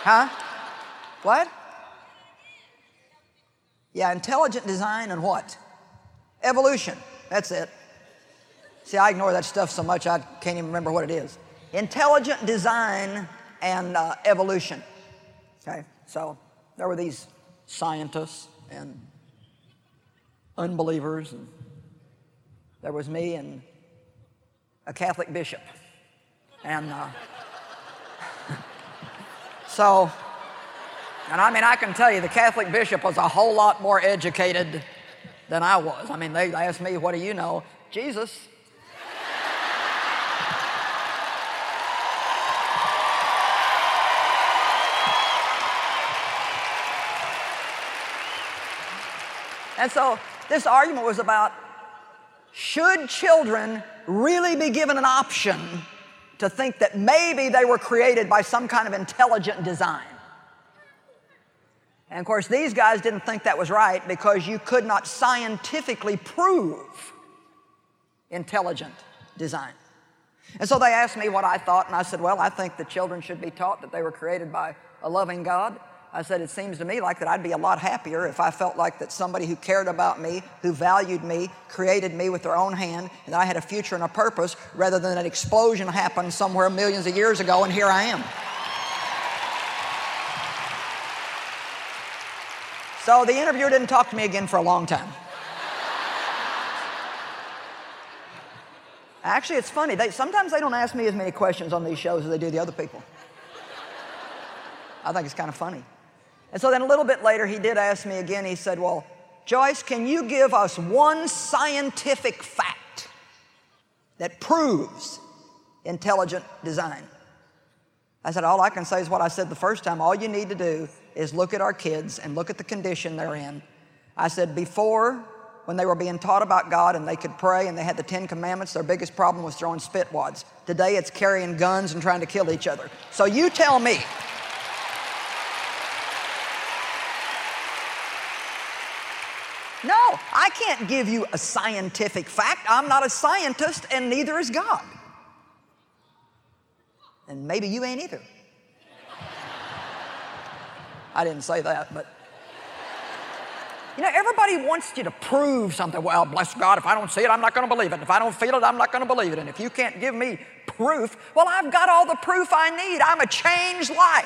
Huh? What? Yeah, intelligent design and what? Evolution. That's it. See, I ignore that stuff so much I can't even remember what it is. Intelligent design and evolution. Okay, so there were these scientists and unbelievers, and there was me and a Catholic bishop. And and I mean, I can tell you the Catholic bishop was a whole lot more educated than I was. I mean, they asked me, what do you know? Jesus. And so this argument was about, should children really be given an option to think that maybe they were created by some kind of intelligent design? And of course, these guys didn't think that was right because you could not scientifically prove intelligent design. And so they asked me what I thought, and I said, well, I think the children should be taught that they were created by a loving God. I said, it seems to me like that I'd be a lot happier if I felt like that somebody who cared about me, who valued me, created me with their own hand, and I had a future and a purpose, rather than an explosion happened somewhere millions of years ago, and here I am. So the interviewer didn't talk to me again for a long time. Actually, it's funny. Sometimes they don't ask me as many questions on these shows as they do the other people. I think it's kind of funny. And so then a little bit later, he did ask me again. He said, well, Joyce, can you give us one scientific fact that proves intelligent design? I said, all I can say is what I said the first time. All you need to do is look at our kids and look at the condition they're in. I said, before, when they were being taught about God and they could pray and they had the 10 Commandments, their biggest problem was throwing spit wads. Today, it's carrying guns and trying to kill each other. So you tell me. No, I can't give you a scientific fact. I'm not a scientist, and neither is God. And maybe you ain't either. I didn't say that, but you know, everybody wants you to prove something. Well, bless God, if I don't see it, I'm not going to believe it. If I don't feel it, I'm not going to believe it. And if you can't give me proof, well, I've got all the proof I need. I'm a changed life.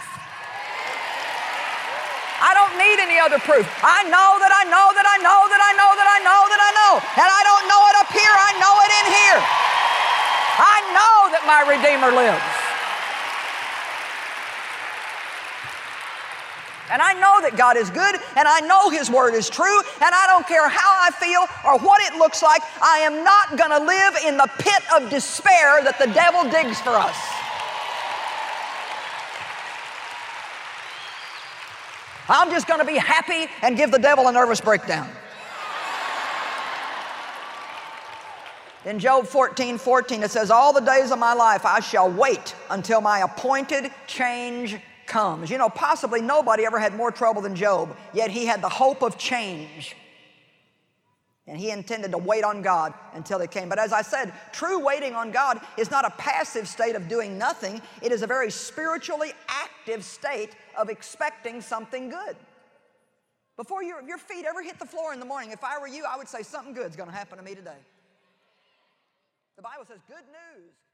I don't need any other proof. I know that I know that I know that I know that I know that I know. And I don't know it up here, I know it in here. I know that my Redeemer lives. And I know that God is good, and I know His Word is true, and I don't care how I feel or what it looks like, I am not going to live in the pit of despair that the devil digs for us. I'm just going to be happy and give the devil a nervous breakdown. In Job 14:14, it says, all the days of my life I shall wait until my appointed change comes. You know, possibly nobody ever had more trouble than Job, yet he had the hope of change. And he intended to wait on God until it came. But as I said, true waiting on God is not a passive state of doing nothing. It is a very spiritually active state of expecting something good. Before your feet ever hit the floor in the morning, if I were you, I would say something good's going to happen to me today. The Bible says good news